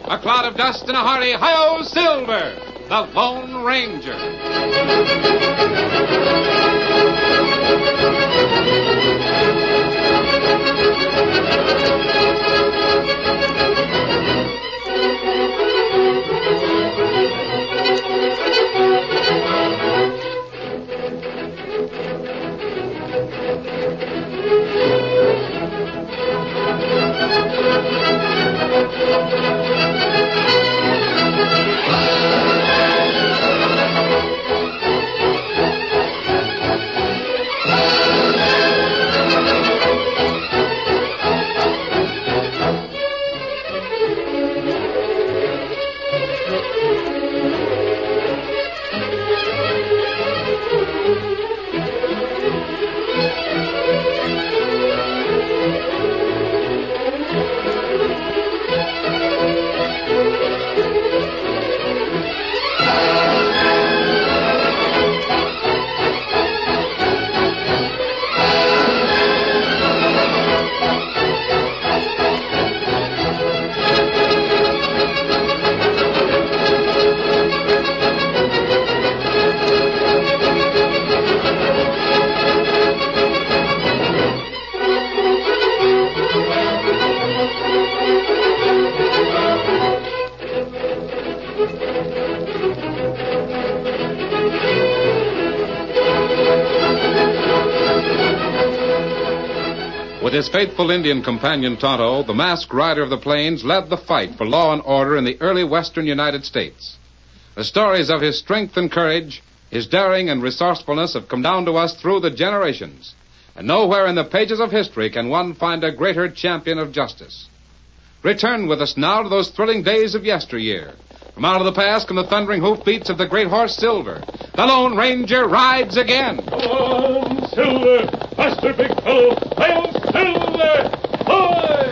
A cloud of dust and a hearty hi-yo Silver, the Lone Ranger. With his faithful Indian companion Tonto, the masked rider of the plains led the fight for law and order in the early western United States. The stories of his strength and courage, his daring and resourcefulness have come down to us through the generations. And nowhere in the pages of history can one find a greater champion of justice. Return with us now to those thrilling days of yesteryear. From out of the past come the thundering hoofbeats of the great horse Silver. The Lone Ranger rides again. Come on, Silver! Faster, big fellow! Hi-yo, Silver! Hoy!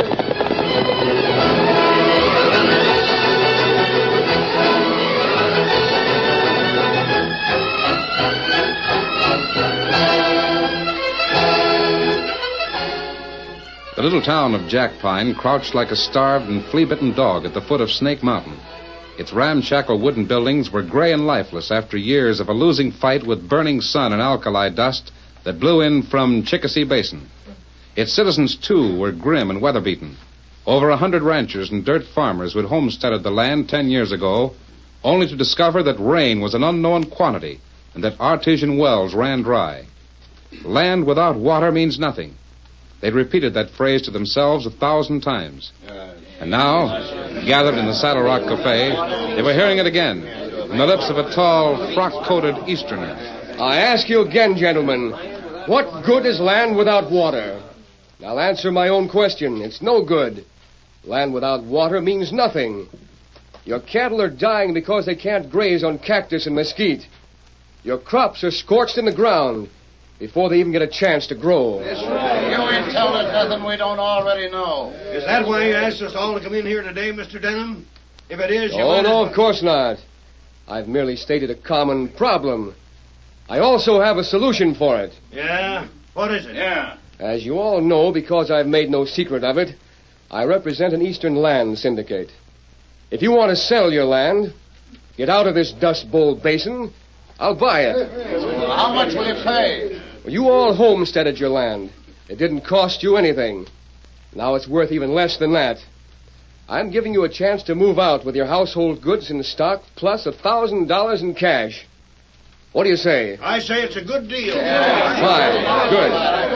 The little town of Jack Pine crouched like a starved and flea-bitten dog at the foot of Snake Mountain. Its ramshackle wooden buildings were gray and lifeless after years of a losing fight with burning sun and alkali dust that blew in from Chickasee Basin. Its citizens, too, were grim and weather-beaten. Over 100 ranchers and dirt farmers who had homesteaded the land 10 years ago, only to discover that rain was an unknown quantity and that artesian wells ran dry. Land without water means nothing. They'd repeated that phrase to themselves 1,000 times. And now, gathered in the Saddle Rock Cafe, they were hearing it again from the lips of a tall, frock-coated Easterner. I ask you again, gentlemen, what good is land without water? I'll answer my own question. It's no good. Land without water means nothing. Your cattle are dying because they can't graze on cactus and mesquite. Your crops are scorched in the ground before they even get a chance to grow. You ain't telling us nothing we don't already know. Is that why you asked us all to come in here today, Mr. Denham? If it is, you Oh, no, of course not. I've merely stated a common problem. I also have a solution for it. Yeah? What is it? Yeah. As you all know, because I've made no secret of it, I represent an Eastern land syndicate. If you want to sell your land, get out of this Dust Bowl basin, I'll buy it. Well, how much will you pay? Well, you all homesteaded your land. It didn't cost you anything. Now it's worth even less than that. I'm giving you a chance to move out with your household goods in stock plus $1,000 in cash. What do you say? I say it's a good deal. Fine. Good.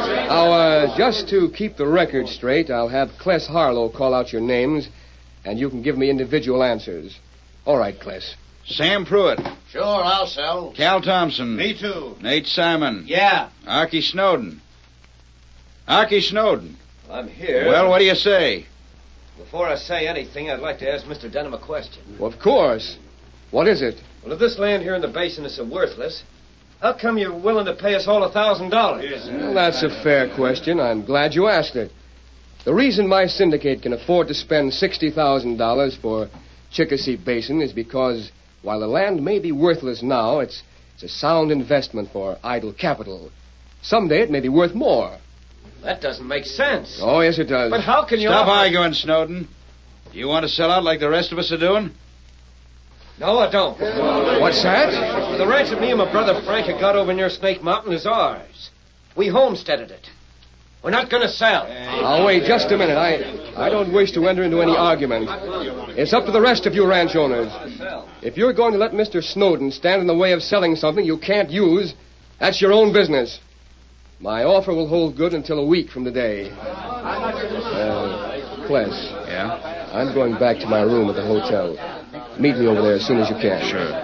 Now, just to keep the record straight, I'll have Cless Harlow call out your names, and you can give me individual answers. All right, Cless. Sam Pruitt. Sure, I'll sell. Cal Thompson. Me too. Nate Simon. Yeah. Archie Snowden. Archie Snowden. I'm here. Well, what do you say? Before I say anything, I'd like to ask Mr. Denham a question. Well, of course. What is it? Well, if this land here in the basin is so worthless, how come you're willing to pay us all $1,000? Well, that's a fair question. I'm glad you asked it. The reason my syndicate can afford to spend $60,000 for Chickasee Basin is because while the land may be worthless now, it's a sound investment for idle capital. Someday it may be worth more. That doesn't make sense. Oh, yes, it does. But how can you... Stop arguing, Snowden. You want to sell out like the rest of us are doing? No, I don't. What's that? The ranch that me and my brother Frank have got over near Snake Mountain is ours. We homesteaded it. We're not going to sell. Oh, wait just a minute. I don't wish to enter into any argument. It's up to the rest of you ranch owners. If you're going to let Mr. Snowden stand in the way of selling something you can't use, that's your own business. My offer will hold good until a week from today. Cless. Yeah? I'm going back to my room at the hotel. Meet me over there as soon as you can. Sure.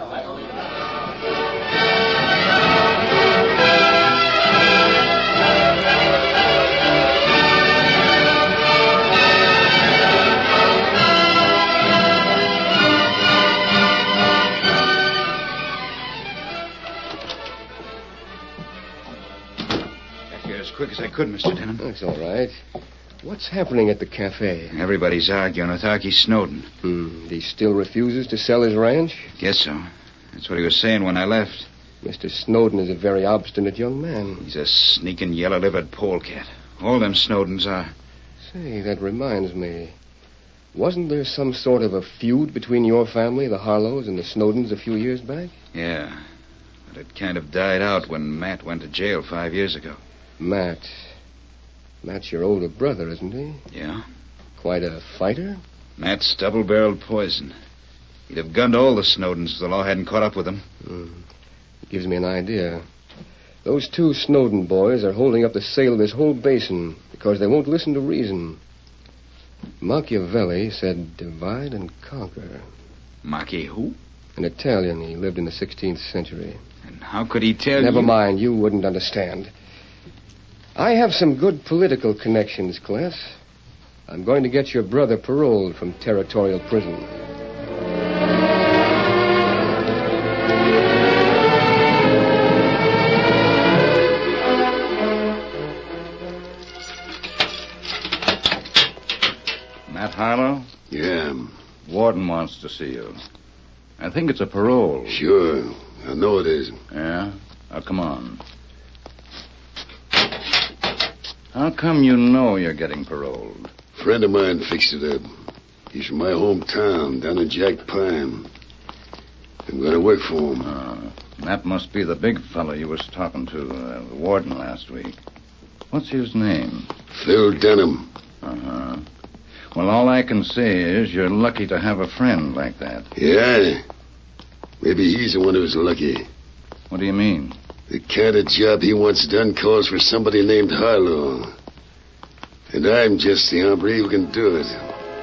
Got here as quick as I could, Mr. Denham. That's all right. What's happening at the cafe? Everybody's arguing with Archie Snowden. He still refuses to sell his ranch? Guess so. That's what he was saying when I left. Mr. Snowden is a very obstinate young man. He's a sneaking, yellow-livered polecat. All them Snowdens are. Say, that reminds me. Wasn't there some sort of a feud between your family, the Harlows, and the Snowdens a few years back? Yeah. But it kind of died out when Matt went to jail 5 years ago. Matt's your older brother, isn't he? Yeah. Quite a fighter? Matt's double-barreled poison. He'd have gunned all the Snowdens if the law hadn't caught up with him. It gives me an idea. Those two Snowden boys are holding up the sale of this whole basin because they won't listen to reason. Machiavelli said divide and conquer. Machi who? An Italian. He lived in the 16th century. And how could he tell Never you? mind. You wouldn't understand. I have some good political connections, Cless. I'm going to get your brother paroled from territorial prison. Matt Harlow? Yeah, Warden wants to see you. I think it's a parole. sure. I know it is. Yeah? Now, come on. How come you know you're getting paroled? A friend of mine fixed it up. He's from my hometown, down in Jack Pine. I'm going to work for him. That must be the big fellow you was talking to, the warden last week. What's his name? Phil Denham. Uh-huh. Well, all I can say is you're lucky to have a friend like that. Yeah. Maybe he's the one who's lucky. What do you mean? The kind of job he wants done calls for somebody named Harlow. And I'm just the hombre who can do it.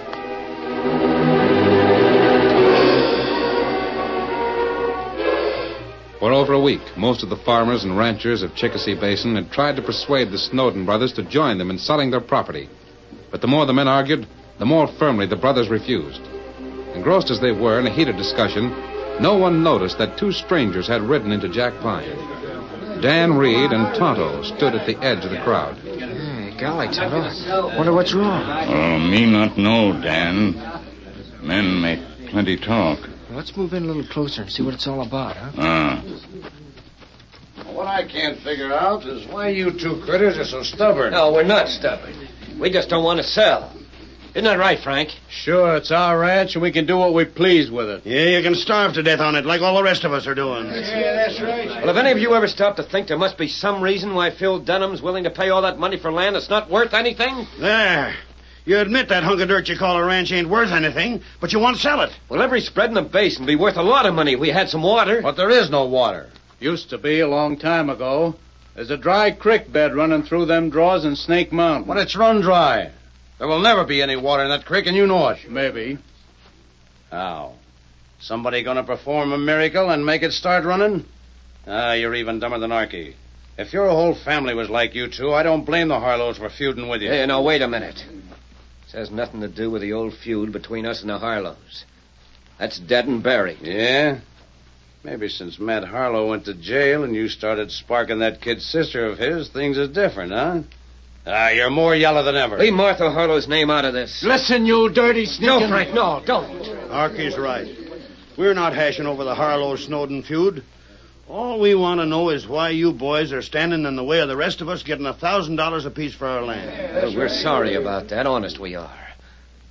For over a week, most of the farmers and ranchers of Chickasee Basin had tried to persuade the Snowden brothers to join them in selling their property. But the more the men argued, the more firmly the brothers refused. Engrossed as they were in a heated discussion, no one noticed that two strangers had ridden into Jack Pine. Dan Reed and Tonto stood at the edge of the crowd. Hey, golly, Tonto. Wonder what's wrong. Oh, me not know, Dan. Men make plenty talk. Well, let's move in a little closer and see what it's all about, huh? What I can't figure out is why you two critters are so stubborn. No, we're not stubborn. We just don't want to sell. Isn't that right, Frank? Sure, it's our ranch, and we can do what we please with it. Yeah, you can starve to death on it like all the rest of us are doing. Yeah, that's right. Well, if any of you ever stop to think there must be some reason why Phil Dunham's willing to pay all that money for land that's not worth anything? There. You admit that hunk of dirt you call a ranch ain't worth anything, but you want to sell it. Well, every spread in the basin would be worth a lot of money if we had some water. But there is no water. Used to be a long time ago. There's a dry creek bed running through them draws in Snake Mountain. But it's run dry. There will never be any water in that creek, and you know it. Maybe. How? Somebody gonna perform a miracle and make it start running? You're even dumber than Archie. If your whole family was like you two, I don't blame the Harlows for feuding with you. Hey, now, wait a minute. This has nothing to do with the old feud between us and the Harlows. That's dead and buried. Yeah? Maybe since Matt Harlow went to jail and you started sparking that kid's sister of his, things is different, huh? You're more yellow than ever. Leave Martha Harlow's name out of this. Listen, you dirty sneaking... No, Frank, no, don't. Archie's right. We're not hashing over the Harlow-Snowden feud. All we want to know is why you boys are standing in the way of the rest of us getting $1,000 apiece for our land. Well, we're sorry about that. Honest, we are.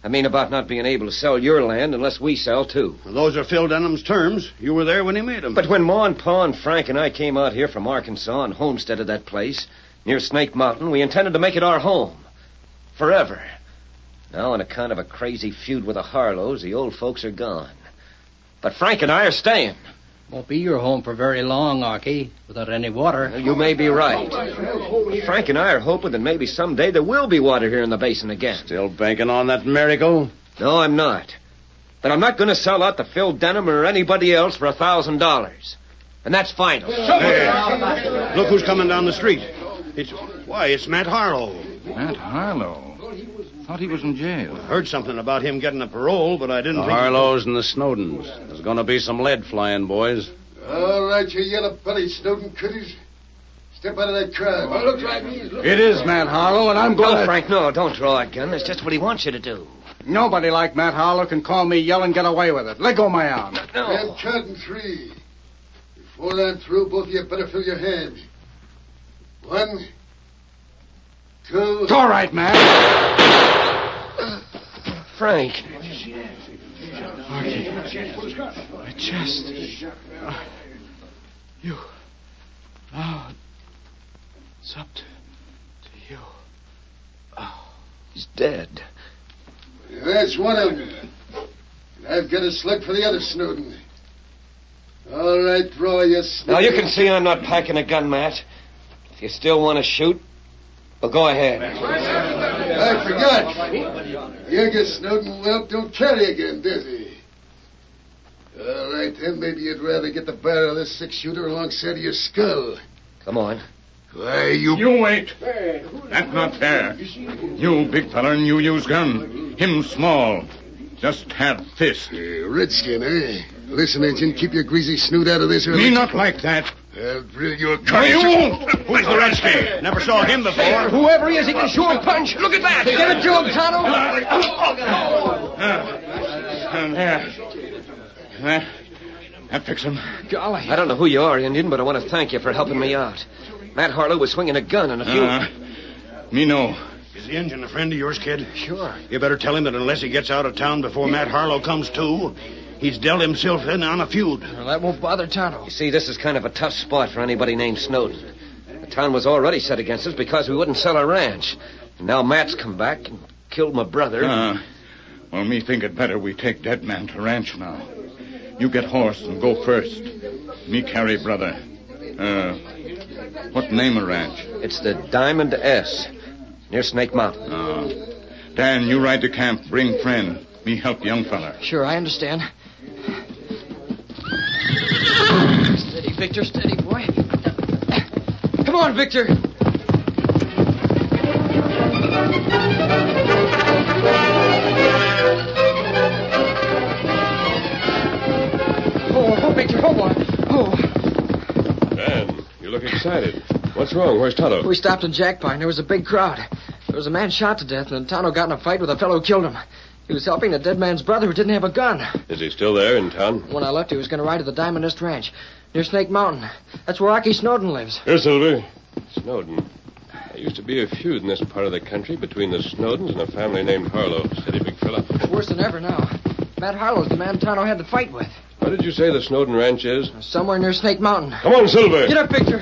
I mean about not being able to sell your land unless we sell, too. Well, those are Phil Denham's terms. You were there when he made them. But when Ma and Pa and Frank and I came out here from Arkansas and homesteaded that place near Snake Mountain, we intended to make it our home. Forever. Now, on account of a crazy feud with the Harlows, the old folks are gone. But Frank and I are staying. Won't be your home for very long, Arky, without any water. You may be right. Frank and I are hoping that maybe someday there will be water here in the basin again. Still banking on that miracle? No, I'm not. But I'm not going to sell out to Phil Denham or anybody else for $1,000. And that's final. Hey, look who's coming down the street. It's Matt Harlow. Matt Harlow? Thought he was in jail. Heard something about him getting a parole, but I didn't The think... Harlows and the Snowdens. There's going to be some lead flying, boys. All right, you yellow-bellied Snowden critters. Step out of that crowd. Well, looks like he's... It is Matt Harlow, and I'm going No, Frank, no. Don't draw a gun. That's just what he wants you to do. Nobody like Matt Harlow can call me yell and get away with it. Let go of my arm. No. And counting 3. Before I'm through, both of you better fill your hands. 1, 2... It's all right, Matt. Frank. My chest. You. Now, it's up to you. Oh. He's dead. That's one of them. And I've got a slug for the other Snowden. All right, draw you Now, you can see I'm not packing a gun, Matt. If you still want to shoot, well, go ahead. I forgot. Younger Snowden Whelp don't carry a gun, does he? All right, then maybe you'd rather get the barrel of this 6-shooter alongside of your skull. Come on. Why, you... You wait. That's not fair. You big fella and you use gun. Him small. Just have fist. Redskin, eh? Listen, Agent, keep your greasy snoot out of this. Me not like that. I'll drill you a... No, you won't. Who's the redskin? Never saw him before. Whoever he is, he can shoot a punch. Look at that. Give it to him, Tonto. That fix him. Golly. I don't know who you are, Indian, but I want to thank you for helping me out. Matt Harlow was swinging a gun and a few... Me know. Is the engine a friend of yours, kid? Sure. You better tell him that unless he gets out of town before Matt Harlow comes to, he's dealt himself in on a feud. Well, that won't bother Tonto. You see, this is kind of a tough spot for anybody named Snowden. The town was already set against us because we wouldn't sell our ranch. And now Matt's come back and killed my brother. Well, me think it better we take Dead Man to ranch now. You get horse and go first. Me carry brother. What name of ranch? It's the Diamond S, near Snake Mountain. Dan, you ride to camp. Bring friend. Me help young fella. Sure, I understand. Steady, Victor, steady, boy. Come on, Victor. Oh, Victor, oh, boy. Oh. Dan, you look excited. What's wrong? Where's Tonto? We stopped in Jack Pine. There was a big crowd. There was a man shot to death, and Tonto got in a fight with a fellow who killed him. He was helping the dead man's brother who didn't have a gun. Is he still there in town? When I left, he was going to ride to the Diamond Nest Ranch near Snake Mountain. That's where Arky Snowden lives. Here, Silver. Snowden. There used to be a feud in this part of the country between the Snowdens and a family named Harlow. Steady, big fella. It's worse than ever now. Matt Harlow's the man Tonto had the fight with. Where did you say the Snowden ranch is? Somewhere near Snake Mountain. Come on, Silver. Get up, Victor.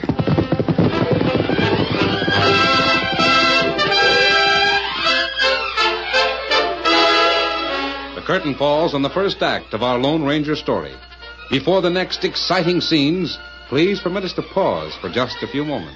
The curtain falls on the first act of our Lone Ranger story. Before the next exciting scenes, please permit us to pause for just a few moments.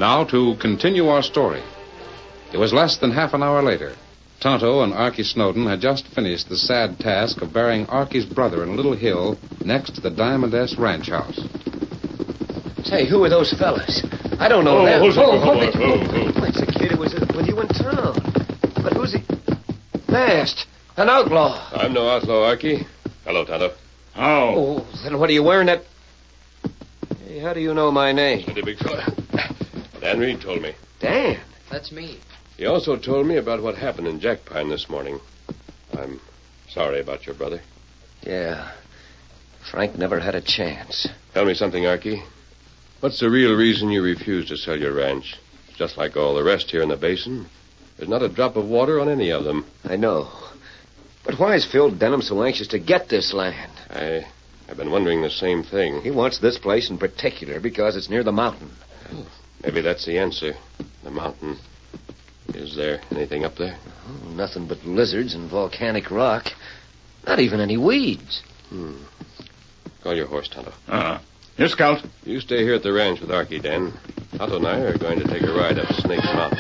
Now, to continue our story. It was less than half an hour later. Tonto and Archie Snowden had just finished the sad task of burying Archie's brother in a little hill next to the Diamond S ranch house. Say, who are those fellas? I don't know them. Who's It's the kid who was with you in town. But who's he? Masked. An outlaw. I'm no outlaw, Archie. Hello, Tonto. How? Oh, then what are you wearing that... Hey, how do you know my name? Steady, big fella. Dan Reed told me. Dan? That's me. He also told me about what happened in Jack Pine this morning. I'm sorry about your brother. Yeah. Frank never had a chance. Tell me something, Archie. What's the real reason you refused to sell your ranch? Just like all the rest here in the basin. There's not a drop of water on any of them. I know. But why is Phil Denham so anxious to get this land? I've been wondering the same thing. He wants this place in particular because it's near the mountain. Well, maybe that's the answer. The mountain. Is there anything up there? Oh, nothing but lizards and volcanic rock. Not even any weeds. Call your horse, Tonto. Here, Scout. You stay here at the ranch with Archie, Dan. Tonto and I are going to take a ride up Snake Mountain.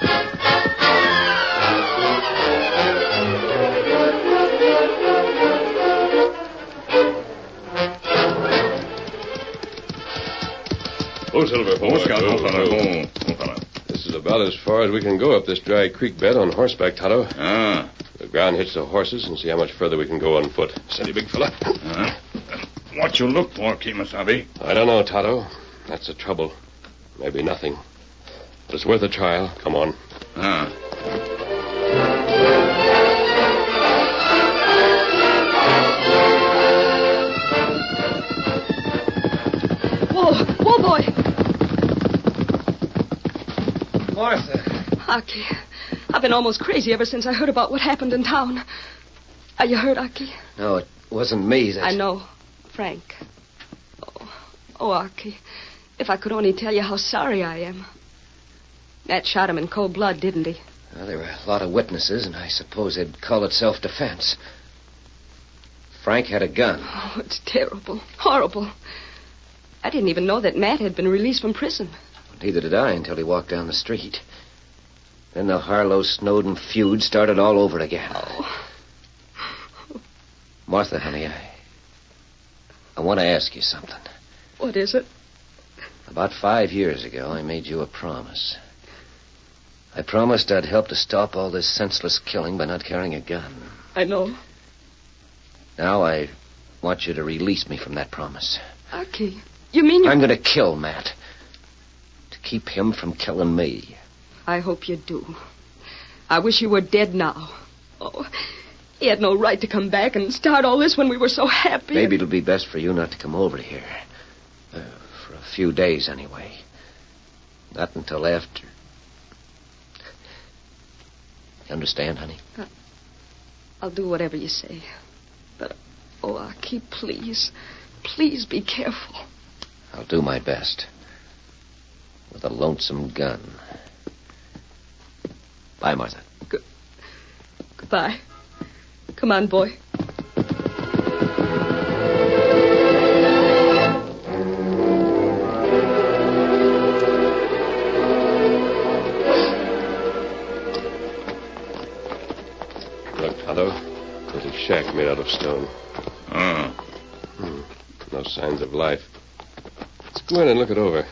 Oh, Silver. Oh, Scout. Oh, fella. This is about as far as we can go up this dry creek bed on horseback, Tonto. Ah. We'll ground hitch the horses and see how much further we can go on foot. Steady, big fella. What you look for, Kemosabe? I don't know, Tonto. That's the trouble. Maybe nothing. But it's worth a trial. Come on. Whoa, boy. Martha. Aki, I've been almost crazy ever since I heard about what happened in town. Are you hurt, Aki? No, it wasn't me. I know. Frank. Oh, Aki, if I could only tell you how sorry I am. Matt shot him in cold blood, didn't he? Well, there were a lot of witnesses, and I suppose they'd call it self-defense. Frank had a gun. Oh, it's terrible. Horrible. I didn't even know that Matt had been released from prison. Neither did I until he walked down the street. Then the Harlow-Snowden feud started all over again. Oh. Martha, honey, I want to ask you something. What is it? About 5 years ago, I made you a promise. I promised I'd help to stop all this senseless killing by not carrying a gun. I know. Now I want you to release me from that promise. Aki, you mean you... I'm going to kill Matt. To keep him from killing me. I hope you do. I wish he were dead now. Oh, he had no right to come back and start all this when we were so happy. Maybe it'll be best for you not to come over here. For a few days, anyway. Not until after. You understand, honey? I'll do whatever you say. But, oh, Aki, please. Please be careful. I'll do my best. With a lonesome gun. Bye, Martha. Goodbye. Come on, boy. Look, Tonto. There's a shack made out of stone. No signs of life. Let's go in and look it over.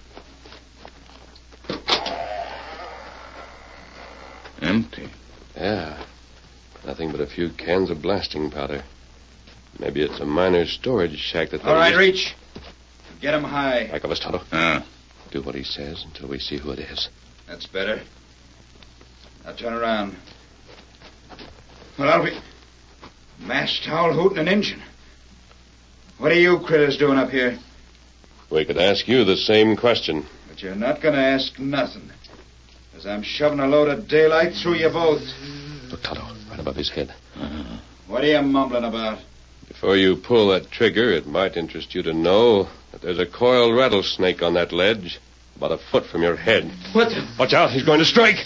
Empty. Yeah. Nothing but a few cans of blasting powder. Maybe it's a miner's storage shack that... All right, Reach. Get him high. Back of us, Tonto. Do what he says until we see who it is. That's better. Now turn around. Well, I'll be... Mash towel hooting an engine. What are you critters doing up here? We could ask you the same question. But you're not going to ask nothing. Because I'm shoving a load of daylight through you both. Look, Tonto, right above his head. What are you mumbling about? Before you pull that trigger, it might interest you to know that there's a coiled rattlesnake on that ledge, about a foot from your head. What the... Watch out, he's going to strike.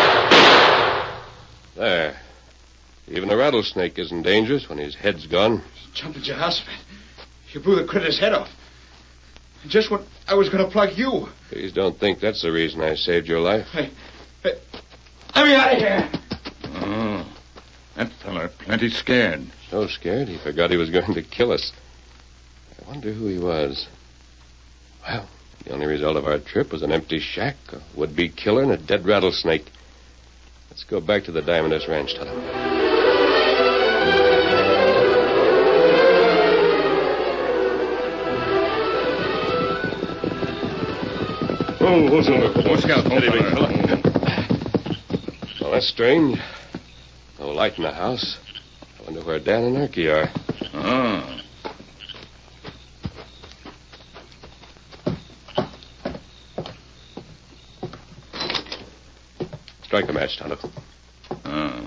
There. Even a rattlesnake isn't dangerous when his head's gone. Jumped at your house, man. You blew the critter's head off. Just when I was going to plug you. Please don't think that's the reason I saved your life. Let me out of here. Oh, that feller plenty scared. So scared he forgot he was going to kill us. I wonder who he was. Well, the only result of our trip was an empty shack, a would-be killer, and a dead rattlesnake. Let's go back to the Diamondess Ranch, Tonto. Oh, Silver. Watch out, Steady, big fella. Well, that's strange. No light in the house. I wonder where Dan and Archie are. Oh. Strike a match, Tonto. Oh.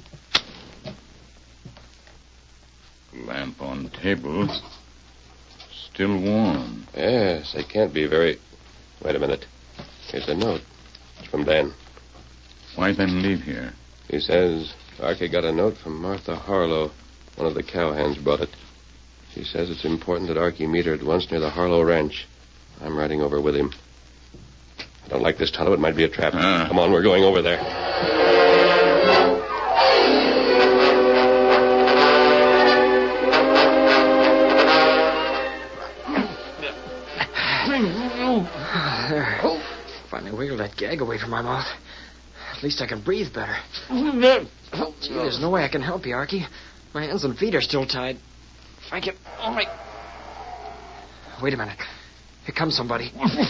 Lamp on table. Still warm. Yes, they can't be very... Wait a minute. Here's a note. It's from Dan. Why then leave here? He says Archie got a note from Martha Harlow. One of the cowhands brought it. She says it's important that Archie meet her at once near the Harlow Ranch. I'm riding over with him. I don't like this, Tonto. It might be a trap. Come on, we're going over there. There. Finally wiggled that gag away from my mouth. At least I can breathe better. Gee, there's no way I can help you, Archie. My hands and feet are still tied. If I can only... Wait a minute. Here comes somebody.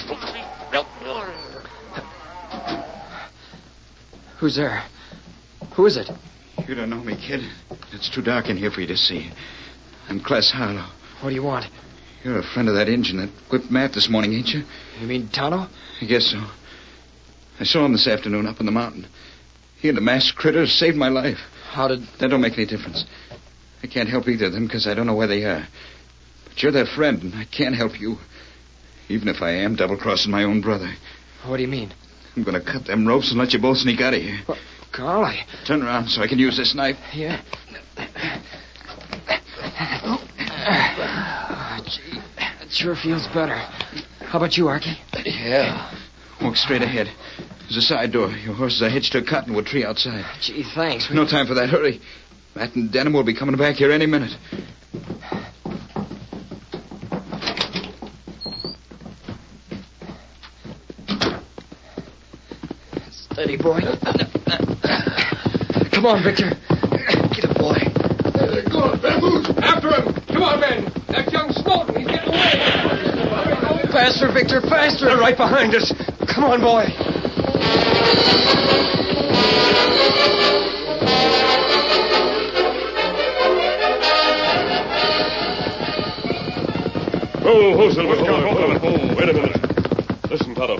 Who's there? Who is it? You don't know me, kid. It's too dark in here for you to see. I'm Cless Harlow. What do you want? You're a friend of that Injun that whipped Matt this morning, ain't you? You mean Tonto? I guess so. I saw him this afternoon up on the mountain. He and the masked critter saved my life. How did... That don't make any difference. I can't help either of them because I don't know where they are. But you're their friend, and I can't help you. Even if I am double-crossing my own brother. What do you mean? I'm going to cut them ropes and let you both sneak out of here. Well, golly. Turn around so I can use this knife. Yeah. Gee, it sure feels better. How about you, Archie? Yeah. Walk straight ahead. There's a side door. Your horses are hitched to a cottonwood tree outside. Gee, thanks. No time for that. Hurry. Matt and Denham will be coming back here any minute. Steady, boy. Come on, Victor. Get up, boy. They're going. Vamoose! After him! Come on, men! That young Snowden, he's getting away! Faster, Victor, faster! They're right behind us. Come on, boy. Oh, Silver. Wait a minute. Listen, Tonto.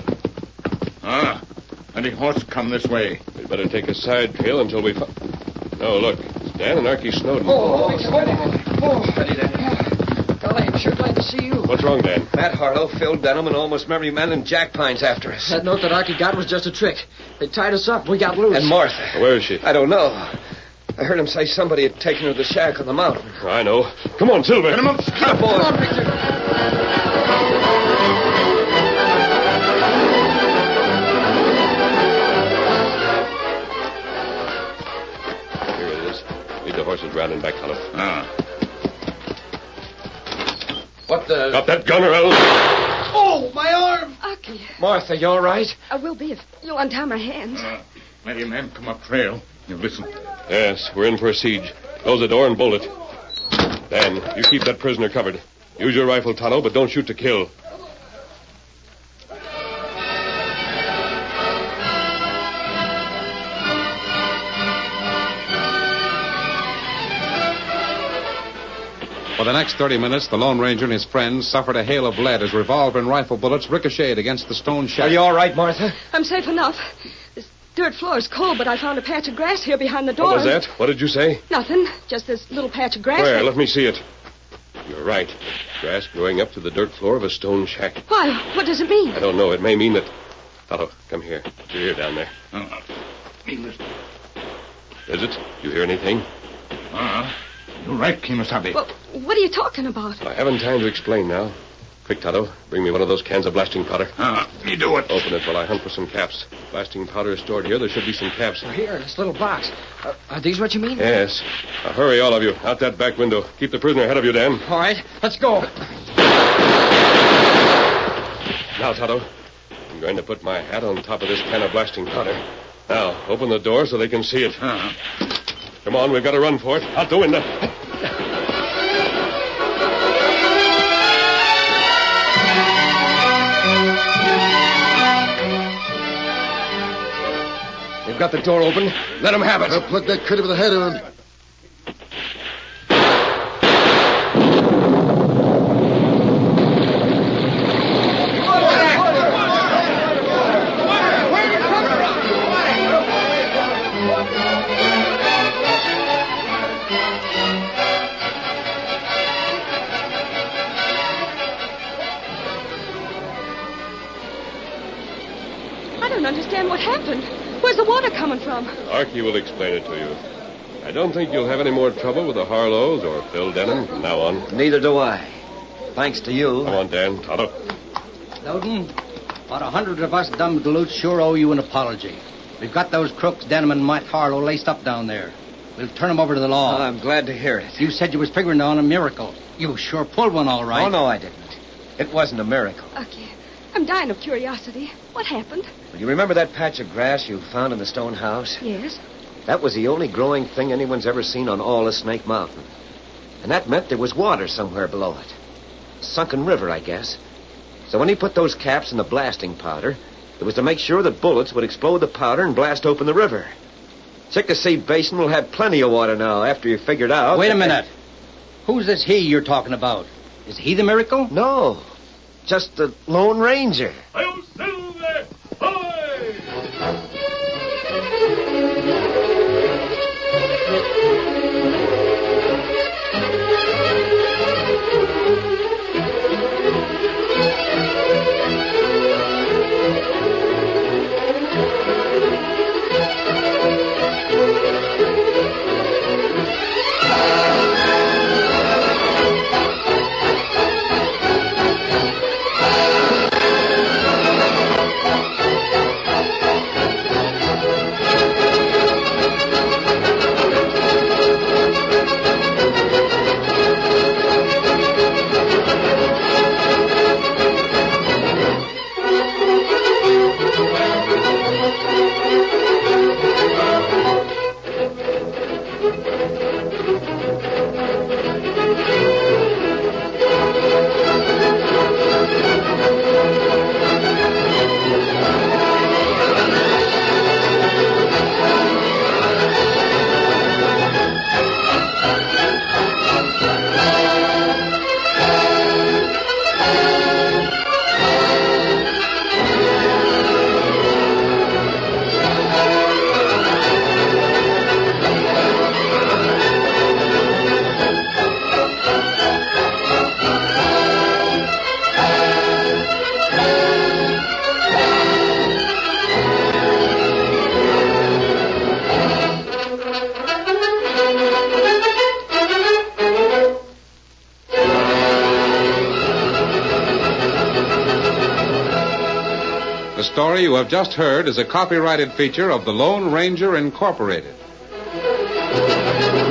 Any horse come this way. We'd better take a side trail until we... No, look. It's Dan and Archie Snowden. Steady, Dan. Golly, I'm sure glad to see you. What's wrong, Dan? Matt Harlow, Phil Denham, and almost every man in Jack Pine's after us. That note that Archie got was just a trick. They tied us up. We got loose. And Martha. Where is she? I don't know. I heard him say somebody had taken her to the shack on the mountain. I know. Come on, Silver. Get him up. Come on, Victor. The horses round and back, Tonto. What the... Drop that gun or else... Oh, my arm! Archie, Martha, you all right? I will be if you'll untie my hands. Plenty of men come up trail. You listen. Yes, we're in for a siege. Close the door and bolt it. Dan, you keep that prisoner covered. Use your rifle, Tonto, but don't shoot to kill. For the next 30 minutes, the Lone Ranger and his friends suffered a hail of lead as revolver and rifle bullets ricocheted against the stone shack. Are you all right, Martha? I'm safe enough. This dirt floor is cold, but I found a patch of grass here behind the door. What was that? What did you say? Nothing. Just this little patch of grass. Where? Let me see it. You're right. Grass growing up to the dirt floor of a stone shack. Why? What does it mean? I don't know. It may mean that... Tonto, come here. You're here down there. Is it? You hear anything? You're right, Kemosabe. Well, what are you talking about? I haven't time to explain now. Quick, Tonto. Bring me one of those cans of blasting powder. Me do it. Open it while I hunt for some caps. Blasting powder is stored here. There should be some caps. Here, this little box. Are these what you mean? Yes. Now, hurry, all of you. Out that back window. Keep the prisoner ahead of you, Dan. All right, let's go. Now, Tonto. I'm going to put my hat on top of this can of blasting powder. Now, open the door so they can see it. Come on, we've got to run for it. Out the window. They've got the door open. Let them have it. I'll plug that critter with the head on. I don't understand what happened. Where's the water coming from? Archie will explain it to you. I don't think you'll have any more trouble with the Harlows or Phil Denham from now on. Neither do I. Thanks to you. Come on, Dan. Tonto. Snowden, about 100 of us dumb galoots sure owe you an apology. We've got those crooks, Denham and Matt Harlow, laced up down there. We'll turn them over to the law. I'm glad to hear it. You said you was figuring on a miracle. You sure pulled one all right. Oh, no, I didn't. It wasn't a miracle. Okay. I'm dying of curiosity. What happened? Well, you remember that patch of grass you found in the stone house? Yes. That was the only growing thing anyone's ever seen on all of Snake Mountain. And that meant there was water somewhere below it. A sunken river, I guess. So when he put those caps in the blasting powder, it was to make sure that bullets would explode the powder and blast open the river. Chickasee Basin will have plenty of water now after you figured out... Wait a minute. Who's this he you're talking about? Is he the miracle? No. Just the Lone Ranger. The story you have just heard is a copyrighted feature of the Lone Ranger Incorporated.